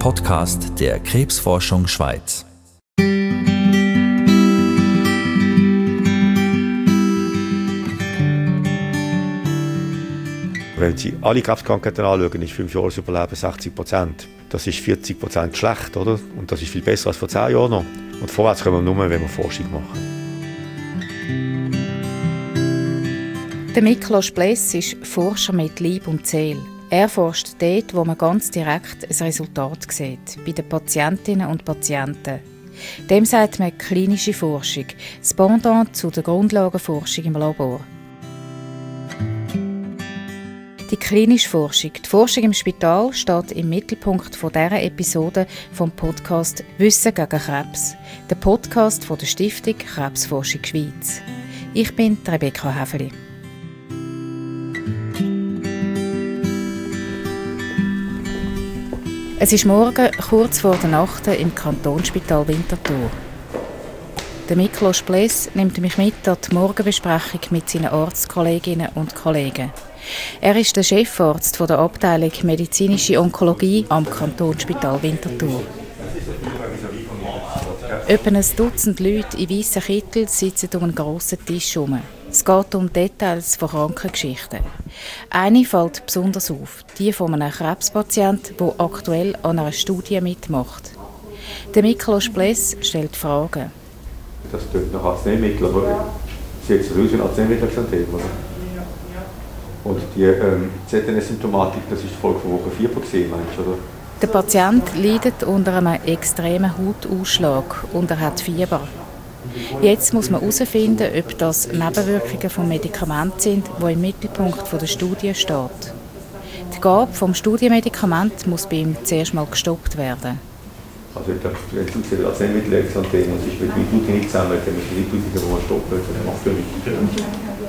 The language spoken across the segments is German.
Podcast der Krebsforschung Schweiz. Wenn Sie alle Krebskrankheiten anschauen, ist 5 Jahre Überleben 60%. Das ist 40% schlecht, oder? Und das ist viel besser als vor 10 Jahren noch. Und vorwärts kommen wir nur, wenn wir Forschung machen. Der Miklos Bless ist Forscher mit Leib und Seele. Er forscht dort, wo man ganz direkt ein Resultat sieht, bei den Patientinnen und Patienten. Dem sagt man klinische Forschung, das Pendant zu der Grundlagenforschung im Labor. Die klinische Forschung, die Forschung im Spital, steht im Mittelpunkt dieser Episode vom Podcast «Wissen gegen Krebs», der Podcast von der Stiftung Krebsforschung Schweiz. Ich bin Rebecca Häfeli. Es ist morgen kurz vor der Nacht im Kantonsspital Winterthur. Der Miklos Bless nimmt mich mit an die Morgenbesprechung mit seinen Arztkolleginnen und Kollegen. Er ist der Chefarzt der Abteilung Medizinische Onkologie am Kantonsspital Winterthur. Etwa ein Dutzend Leute in weissen Kitteln sitzen um einen grossen Tisch herum. Es geht um Details von Krankengeschichten. Eine fällt besonders auf, die von einem Krebspatienten, der aktuell an einer Studie mitmacht. Der Miklos Bless stellt Fragen. Das tut nach Arzneimittel, aber sieht es aus wie ein Arzneimittelxanthem, oder? Und die ZNS-Symptomatik, das ist die Folge von Woche 4 gesehen, meinst du, oder? Der Patient leidet unter einem extremen Hautausschlag und er hat Fieber. Jetzt muss man herausfinden, ob das Nebenwirkungen von Medikamenten sind, die im Mittelpunkt der Studie steht. Die Gabe des Studienmedikaments muss bei ihm zuerst mal gestoppt werden. Also ich glaube, wenn du das Arzneimittelxanthem und es ist mit Gluten nicht zusammen, dann müssen die Gluten, die man stoppen, dann macht es nicht.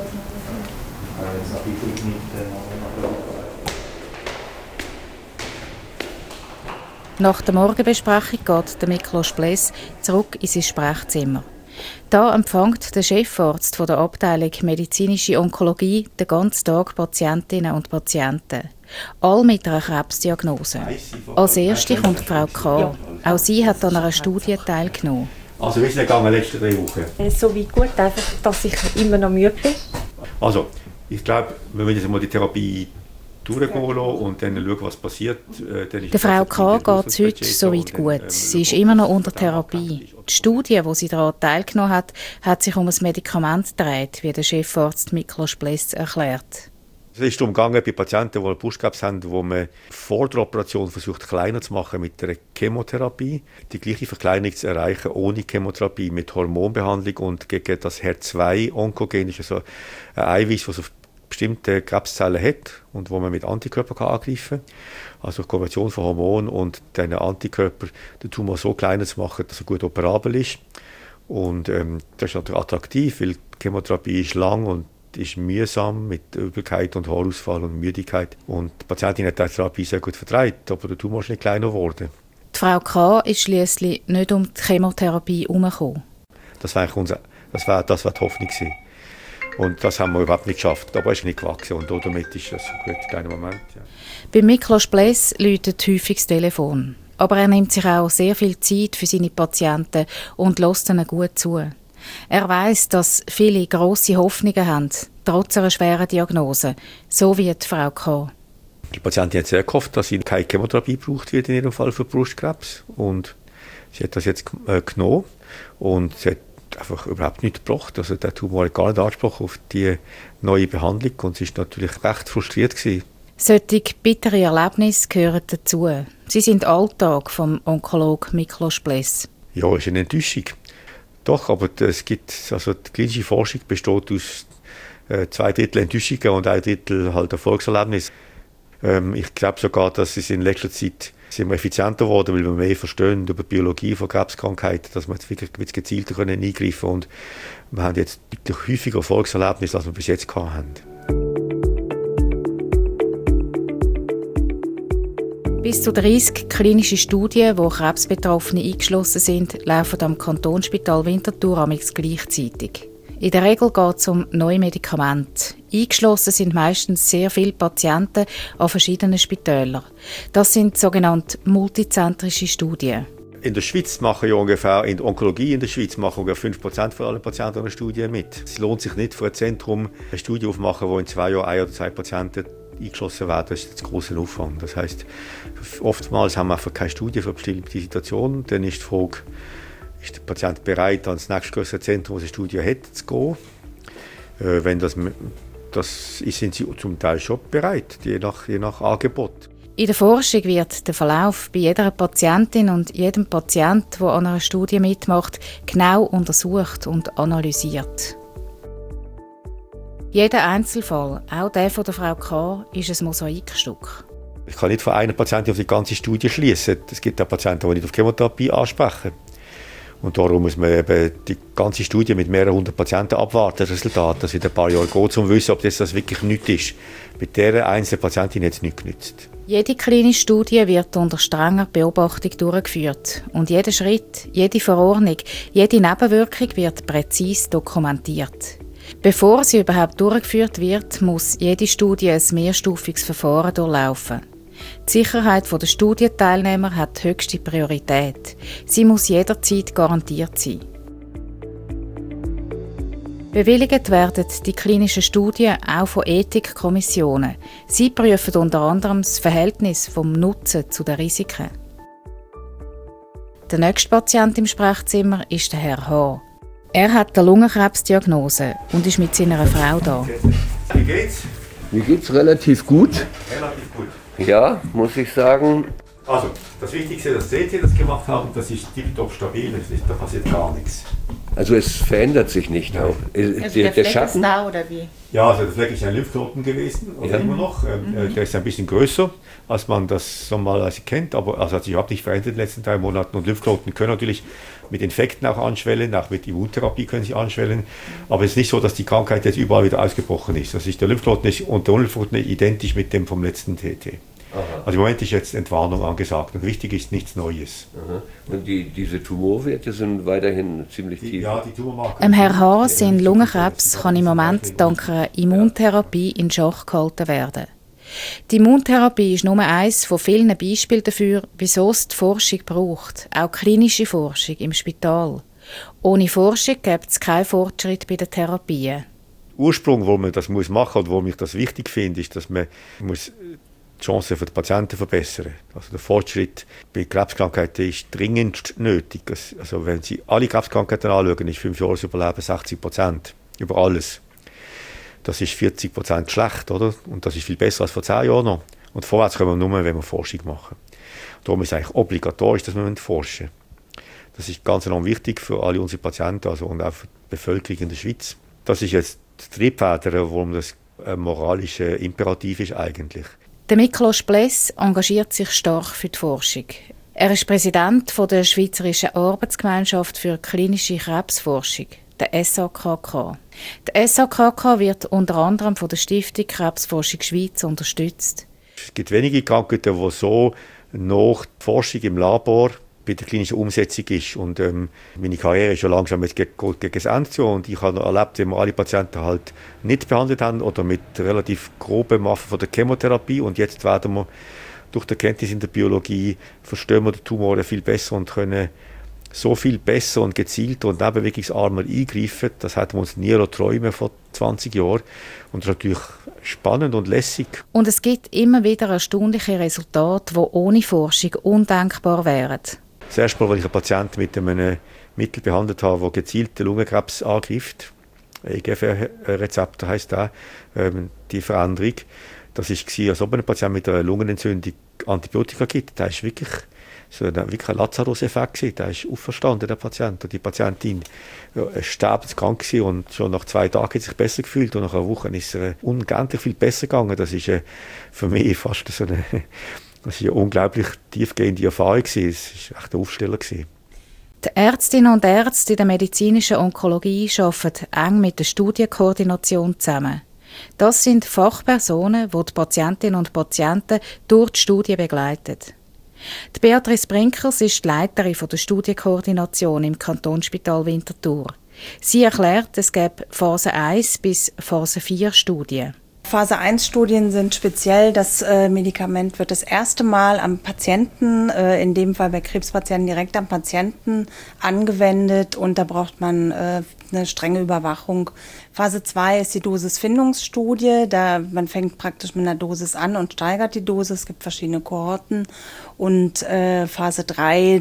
Nach der Morgenbesprechung geht der Miklos Bless zurück in sein Sprechzimmer. Da empfängt der Chefarzt der Abteilung Medizinische Onkologie den ganzen Tag Patientinnen und Patienten. Alle mit einer Krebsdiagnose. Als erste kommt Frau K. Auch sie hat an einer Studie teilgenommen. Also wie ist es gegangen letzte 3 Wochen? So weit gut, einfach, dass ich immer noch müde bin. Also, ich glaube, wenn wir jetzt mal die Therapie durchgehen lassen und dann schauen, was passiert. Der Frau K. geht es heute soweit gut. Sie ist immer noch unter Therapie. Die Studie, die sie daran teilgenommen hat, hat sich um ein Medikament gedreht, wie der Chefarzt Miklos Bless erklärt. Es ist darum gegangen, bei Patienten, die Brustkrebs haben, wo man vor der Operation versucht, kleiner zu machen mit der Chemotherapie, die gleiche Verkleinerung zu erreichen ohne Chemotherapie, mit Hormonbehandlung und gegen das HER2-Onkogen, ist also ein Eiweiß, das auf bestimmte Krebszellen hat und wo man mit Antikörpern angreifen kann. Also die Kombination von Hormonen und diesen Antikörpern, den Tumor so kleiner zu machen, dass er gut operabel ist. Und das ist natürlich attraktiv, weil die Chemotherapie ist lang und ist mühsam mit Übelkeit und Haarausfall und Müdigkeit. Und die Patientin hat die Therapie sehr gut vertreibt, aber der Tumor ist nicht kleiner geworden. Die Frau K. ist schliesslich nicht um die Chemotherapie herumgekommen. Das war die Hoffnung gewesen. Und das haben wir überhaupt nicht geschafft. Aber es ist nicht gewachsen und damit ist das ein gut kleiner Moment. Ja. Bei Miklos Bless läutet häufig das Telefon. Aber er nimmt sich auch sehr viel Zeit für seine Patienten und lässt ihnen gut zu. Er weiss, dass viele grosse Hoffnungen haben, trotz einer schweren Diagnose, so wie die Frau K. Die Patientin hat sehr gehofft, dass sie keine Chemotherapie braucht wird in ihrem Fall für Brustkrebs. Und sie hat das jetzt genommen und sie hat einfach überhaupt nichts gebracht. Also der Tumor hat gar nicht Anspruch auf die neue Behandlung und sie war natürlich recht frustriert gewesen. Solche bittere Erlebnisse gehören dazu. Sie sind Alltag vom Onkologen Miklos Bless. Ja, ist eine Enttäuschung. Doch, aber die klinische Forschung besteht aus 2 Drittel Enttäuschungen und 1 Drittel halt Erfolgserlebnis. Ich glaube sogar, dass es in letzter Zeit sind wir effizienter geworden, weil wir mehr verstehen über die Biologie von Krebskrankheiten, dass wir jetzt wirklich gezielter eingreifen können. Und wir haben jetzt deutlich häufiger Erfolgserlebnisse, als wir bis jetzt hatten. Bis zu 30 klinische Studien, wo Krebsbetroffene eingeschlossen sind, laufen am Kantonsspital Winterthur amigs gleichzeitig. In der Regel geht es um neue Medikamente. Eingeschlossen sind meistens sehr viele Patienten an verschiedenen Spitälern. Das sind sogenannte multizentrische Studien. In der Schweiz machen ja ungefähr, in der Onkologie in der Schweiz machen ungefähr 5% von allen Patienten an einer Studie mit. Es lohnt sich nicht für ein Zentrum eine Studie aufzumachen, wo in 2 Jahren 1 oder 2 Patienten eingeschlossen werden. Das ist ein grosser Aufwand. Das heisst, oftmals haben wir einfach keine Studie für eine bestimmte Situation. Dann ist die Frage, ist der Patient bereit, ans nächstgrößere Zentrum, das eine Studie hat, zu gehen? Wenn das sind sie zum Teil schon bereit, je nach Angebot. In der Forschung wird der Verlauf bei jeder Patientin und jedem Patient, der an einer Studie mitmacht, genau untersucht und analysiert. Jeder Einzelfall, auch der von der Frau K., ist ein Mosaikstück. Ich kann nicht von einer Patientin auf die ganze Studie schließen. Es gibt auch Patienten, die nicht auf Chemotherapie ansprechen. Und darum muss man eben die ganze Studie mit mehreren 100 Patienten abwarten, das Resultat, das in ein paar Jahre geht, um zu wissen, ob das wirklich nichts ist. Mit dieser einzelnen Patientin hat es nichts genützt. Jede klinische Studie wird unter strenger Beobachtung durchgeführt. Und jeder Schritt, jede Verordnung, jede Nebenwirkung wird präzise dokumentiert. Bevor sie überhaupt durchgeführt wird, muss jede Studie ein mehrstufiges Verfahren durchlaufen. Die Sicherheit der Studienteilnehmer hat höchste Priorität. Sie muss jederzeit garantiert sein. Bewilligt werden die klinischen Studien auch von Ethikkommissionen. Sie prüfen unter anderem das Verhältnis vom Nutzen zu den Risiken. Der nächste Patient im Sprechzimmer ist der Herr H. Er hat eine Lungenkrebsdiagnose und ist mit seiner Frau da. Wie geht's? Mir geht's relativ gut. Relativ gut. Ja, muss ich sagen. Also, das Wichtigste, dass CT das gemacht haben, das ist tiptop stabil, da passiert gar nichts. Also es verändert sich nicht auch. Der Schatten. Da, oder wie? Ja, also der Fleck ist ein Lymphknoten gewesen, also immer noch. Der ist ein bisschen größer, als man das normalerweise kennt, aber also hat sich überhaupt nicht verändert in den letzten 3 Monaten. Und Lymphknoten können natürlich mit Infekten auch anschwellen, auch mit Immuntherapie können sie anschwellen. Aber es ist nicht so, dass die Krankheit jetzt überall wieder ausgebrochen ist. Das ist der Lymphknoten und der Lymphknoten identisch mit dem vom letzten TT. Aha. Also im Moment ist jetzt Entwarnung angesagt und wichtig ist nichts Neues. Aha. Und diese Tumorwerte sind weiterhin ziemlich tief? Ja, die Tumormarker. Herr H. sein Lungenkrebs kann im Moment dank einer Immuntherapie in Schach gehalten werden. Die Immuntherapie ist nur eines von vielen Beispielen dafür, wieso es die Forschung braucht, auch klinische Forschung im Spital. Ohne Forschung gibt es keinen Fortschritt bei den Therapien. Der Ursprung, wo man das machen muss und wo ich das wichtig finde, ist, dass man die Chancen für die Patienten verbessern. Also der Fortschritt bei Krebskrankheiten ist dringend nötig. Also wenn Sie alle Krebskrankheiten anschauen, ist 5 Jahre Überleben 60% über alles. Das ist 40% schlecht, oder? Und das ist viel besser als vor 10 Jahren noch. Und vorwärts können wir nur, wenn wir Forschung machen. Darum ist es eigentlich obligatorisch, dass wir forschen. Das ist ganz enorm wichtig für alle unsere Patienten also und auch für die Bevölkerung in der Schweiz. Das ist jetzt die Triebfeder, warum das ein moralischer Imperativ ist eigentlich. Der Miklos Bless engagiert sich stark für die Forschung. Er ist Präsident der Schweizerischen Arbeitsgemeinschaft für klinische Krebsforschung, der SAKK. Der SAKK wird unter anderem von der Stiftung Krebsforschung Schweiz unterstützt. Es gibt wenige Krankheiten, die so nach der Forschung im Labor bei der klinischen Umsetzung ist. Und meine Karriere ist schon langsam gegen das Ende zu. Und ich habe erlebt, wenn wir alle Patienten halt nicht behandelt haben oder mit relativ groben Waffen von der Chemotherapie. Und jetzt werden wir durch die Kenntnis in der Biologie verstehen wir die Tumore viel besser und können so viel besser und gezielter und nebenwirkungsarmer eingreifen. Das hätten wir uns nie träumen vor 20 Jahren. Und das ist natürlich spannend und lässig. Und es gibt immer wieder erstaunliche Resultate, die ohne Forschung undenkbar wären. Das erste Mal, als ich einen Patienten mit einem Mittel behandelt habe, das gezielt den Lungenkrebs angreift, EGFR-Rezeptor heisst das, die Veränderung, das war, als ob ein Patient mit einer Lungenentzündung Antibiotika gibt. Das war wirklich ein Lazarus-Effekt. Der ist auferstanden, der Patient. Und die Patientin sterbenskrank und schon nach 2 Tagen hat sie sich besser gefühlt und nach einer Woche ist es unendlich viel besser gegangen. Das ist für mich fast das ist eine unglaublich tiefgehende Erfahrung. Es war echt ein Aufsteller. Die Ärztinnen und Ärzte in der medizinischen Onkologie arbeiten eng mit der Studienkoordination zusammen. Das sind Fachpersonen, die die Patientinnen und Patienten durch die Studie begleiten. Die Beatrice Brinkers ist die Leiterin der Studienkoordination im Kantonsspital Winterthur. Sie erklärt, es gäbe Phase 1 bis Phase 4 Studien. Phase 1 Studien sind speziell, das Medikament wird das erste Mal am Patienten, in dem Fall bei Krebspatienten direkt am Patienten angewendet und da braucht man eine strenge Überwachung. Phase 2 ist die Dosisfindungsstudie, man fängt praktisch mit einer Dosis an und steigert die Dosis, es gibt verschiedene Kohorten und Phase 3,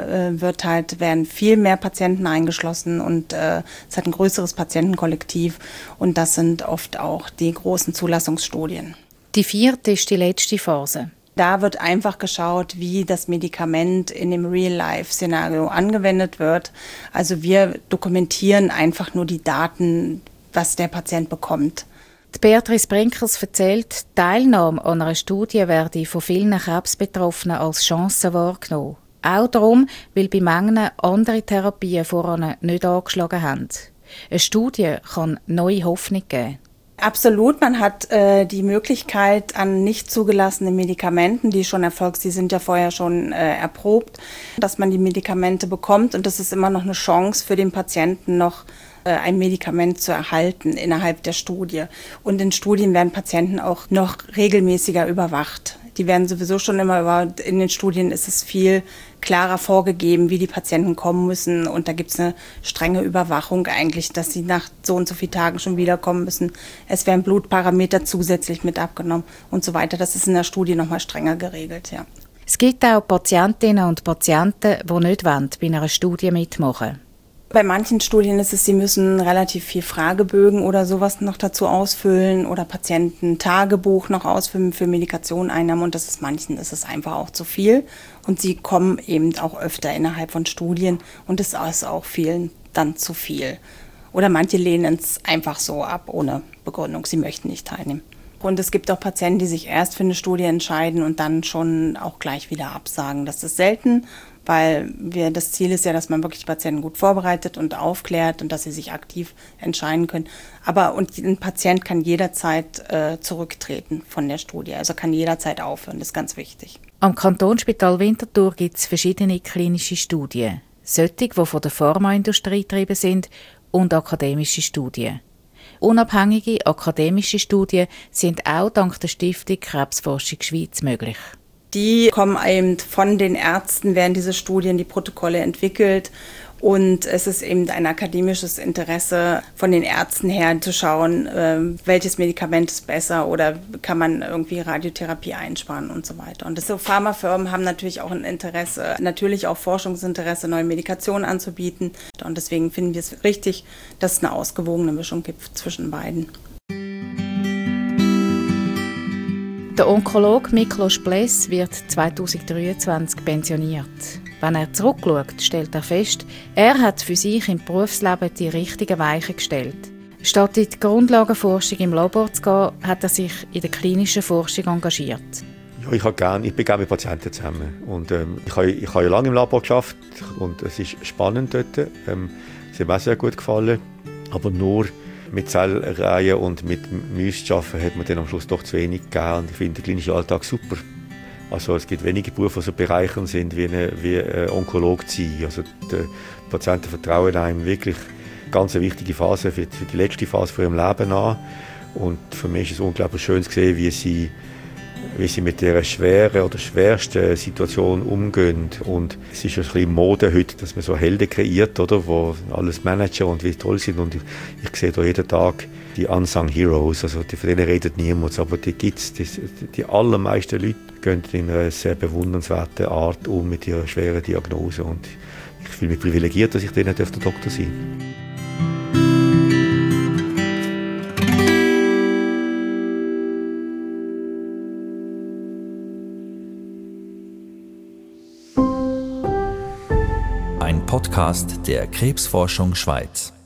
werden viel mehr Patienten eingeschlossen und es hat ein größeres Patientenkollektiv und das sind oft auch die großen Zulassungsstudien. Die 4. ist die letzte Phase. Da wird einfach geschaut, wie das Medikament in dem Real-Life-Szenario angewendet wird. Also wir dokumentieren einfach nur die Daten, was der Patient bekommt. Die Beatrice Brinkers erzählt, die Teilnahme an einer Studie werde von vielen Krebsbetroffenen als Chance wahrgenommen. Auch darum, weil bei manchen andere Therapien voran nicht angeschlagen haben. Eine Studie kann neue Hoffnung geben. Absolut, man hat die Möglichkeit an nicht zugelassenen Medikamenten, die sind ja vorher schon erprobt, dass man die Medikamente bekommt und das ist immer noch eine Chance für den Patienten noch ein Medikament zu erhalten innerhalb der Studie. Und in Studien werden Patienten auch noch regelmäßiger überwacht. Die werden sowieso schon immer in den Studien ist es viel klarer vorgegeben, wie die Patienten kommen müssen. Und da gibt es eine strenge Überwachung eigentlich, dass sie nach so und so vielen Tagen schon wiederkommen müssen. Es werden Blutparameter zusätzlich mit abgenommen und so weiter. Das ist in der Studie nochmal strenger geregelt, ja. Es gibt auch Patientinnen und Patienten, die nicht bei einer Studie mitmachen wollen. Bei manchen Studien ist es, sie müssen relativ viel Fragebögen oder sowas noch dazu ausfüllen oder Patiententagebuch noch ausfüllen für Medikationseinnahmen und manchen ist es einfach auch zu viel und sie kommen eben auch öfter innerhalb von Studien und es ist auch vielen dann zu viel. Oder manche lehnen es einfach so ab, ohne Begründung, sie möchten nicht teilnehmen. Und es gibt auch Patienten, die sich erst für eine Studie entscheiden und dann schon auch gleich wieder absagen. Das ist selten, weil das Ziel ist ja, dass man wirklich die Patienten gut vorbereitet und aufklärt und dass sie sich aktiv entscheiden können. Und ein Patient kann jederzeit zurücktreten von der Studie, also kann jederzeit aufhören, das ist ganz wichtig. Am Kantonsspital Winterthur gibt es verschiedene klinische Studien. Solche, die von der Pharmaindustrie getrieben sind und akademische Studien. Unabhängige akademische Studien sind auch dank der Stiftung Krebsforschung Schweiz möglich. Die kommen eben von den Ärzten, werden diese Studien, die Protokolle entwickelt. Und es ist eben ein akademisches Interesse von den Ärzten her zu schauen, welches Medikament ist besser oder kann man irgendwie Radiotherapie einsparen und so weiter. Und so Pharmafirmen haben natürlich auch ein Interesse, natürlich auch Forschungsinteresse, neue Medikationen anzubieten. Und deswegen finden wir es richtig, dass es eine ausgewogene Mischung gibt zwischen beiden. Der Onkologe Miklos Bless wird 2023 pensioniert. Wenn er zurückschaut, stellt er fest, er hat für sich im Berufsleben die richtigen Weichen gestellt. Statt in die Grundlagenforschung im Labor zu gehen, hat er sich in der klinischen Forschung engagiert. Ja, ich bin gerne mit Patienten zusammen. Und, ich habe ja lange im Labor gearbeitet und es ist spannend dort. Es hat mir auch sehr gut gefallen. Aber nur mit Zellreihen und mit Mäusen zu arbeiten, hat mir dann am Schluss doch zu wenig gegeben. Und ich finde den klinischen Alltag super. Also es gibt wenige Berufe, die so bereichernd sind wie ein Onkolog zu sein. Also die Patienten vertrauen einem wirklich eine ganz wichtige Phase für die letzte Phase von ihrem Leben an. Und für mich ist es unglaublich schön zu sehen, wie sie mit dieser schweren oder schwersten Situation umgehen. Und es ist ein bisschen Mode heute, dass man so Helden kreiert, oder, die alles managen und wie toll sind. Und ich sehe da jeden Tag die Unsung Heroes, also von denen redet niemand, aber die gibt es. Die allermeisten Leute gehen in einer sehr bewundernswerten Art um mit ihrer schweren Diagnose. Und ich fühle mich privilegiert, dass ich denen der Doktor sein darf. Ein Podcast der Krebsforschung Schweiz.